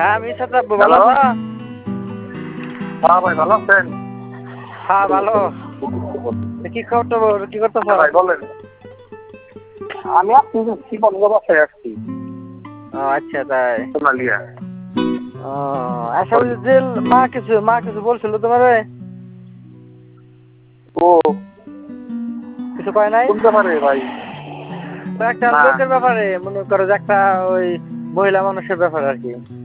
হ্যাঁ মিসাত আব্বু ভালো হ্যালো। আছো? হ্যাঁ ভাই ভালো আছেন? হ্যাঁ ভালো। কি খবর কি করতেছ? ভাই বলেন। আমি আপনি কি বলবো বাসায় আসছি ও আচ্ছা তাই। সোনালিয়া। ও আচ্ছা ওই যে মা কিছু বলছিল তোমারে? ও কিছু কয় নাই? কোন ব্যাপারে ভাই? তো একটা না। লোকের ব্যাপারে মনে করো যে একটা ওই মহিলা মানুষের ব্যাপারে আর কি।